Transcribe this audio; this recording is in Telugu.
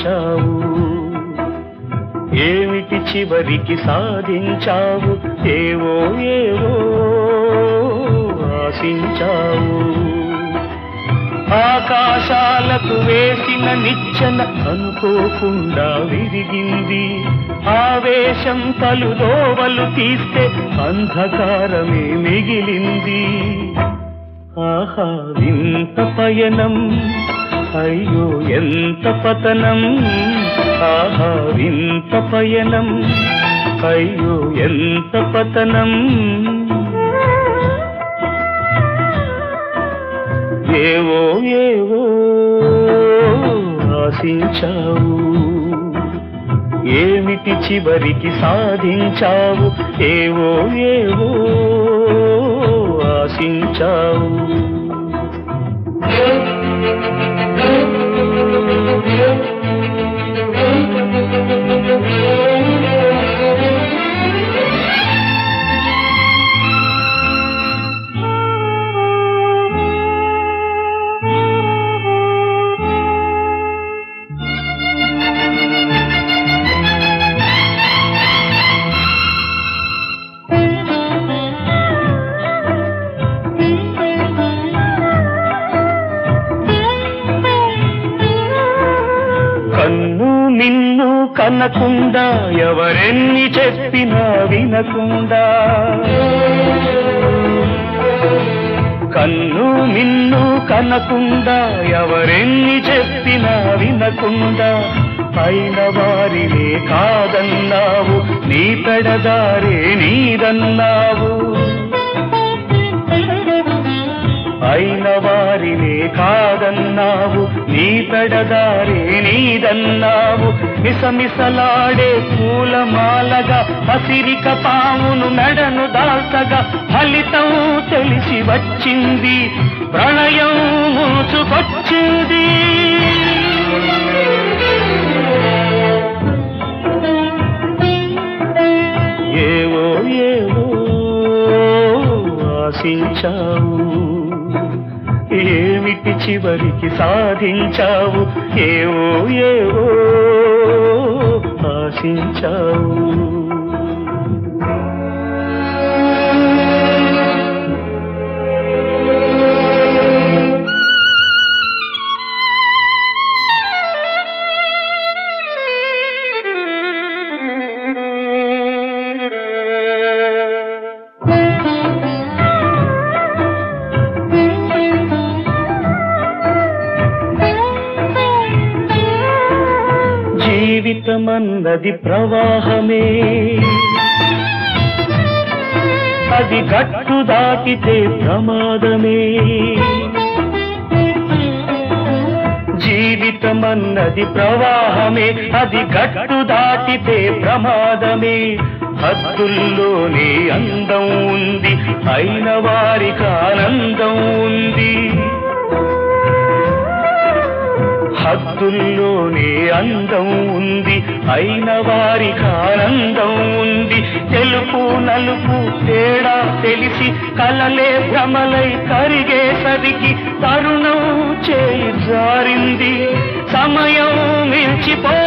ఆశించావు ఏమిటి చివరికి సాధించావు ఏవో ఏవో ఆశించావు ఆకాశాలకు వేసిన నిచ్చెన అనుకోకుండా విరిగింది ఆవేశం పలు దోవలు తీస్తే అంధకారమే మిగిలింది ఆహా వింత పయనం అయ్యో ఎంత పతనం ఆహా వింత పయనం అయ్యో ఎంత పతనం ఏవో ఏవో ఆశించావు ఏమిటి చివరికి సాధించావు ఏవో ఏవో ఆశించావు కన్ను నిన్ను కనకుండా ఎవరెన్ని చెప్పినా వినకుండా కన్ను నిన్ను కనకుండా ఎవరెన్ని చెప్పినా వినకుండా అయిన వారినే కాదన్నావు నీ పెడదారే నీదన్నావు అయిన వారినే కాదన్నావు నీ పెడదారే నీదన్నావు మిసమిసలాడే పూలమాలగా హసిరిక పామును మెడను దాల్చగా ఫలితం తెలిసి వచ్చింది ప్రణయం ముంచుకొచ్చింది ఏవో ఏవో ఆశించావు ఏమిటి చివరికి సాధించావు ఏవో ఏవో ఆశించావు జీవితమన్నది ప్రవాహమే అది గట్టు దాటితే ప్రమాదమే జీవితమన్నది ప్రవాహమే అది గట్టు దాటితే ప్రమాదమే హద్దుల్లోనే అందం ఉంది అయిన వారికి ఆనందం ఉంది హద్దుల్లోనే అందం ఉంది అయిన వారికి ఆనందం ఉంది తెలుపు నలుపు తేడా తెలిసి కలలే భ్రమలై కరిగేసరికి తరుణం చేయి జారింది సమయం మించిపో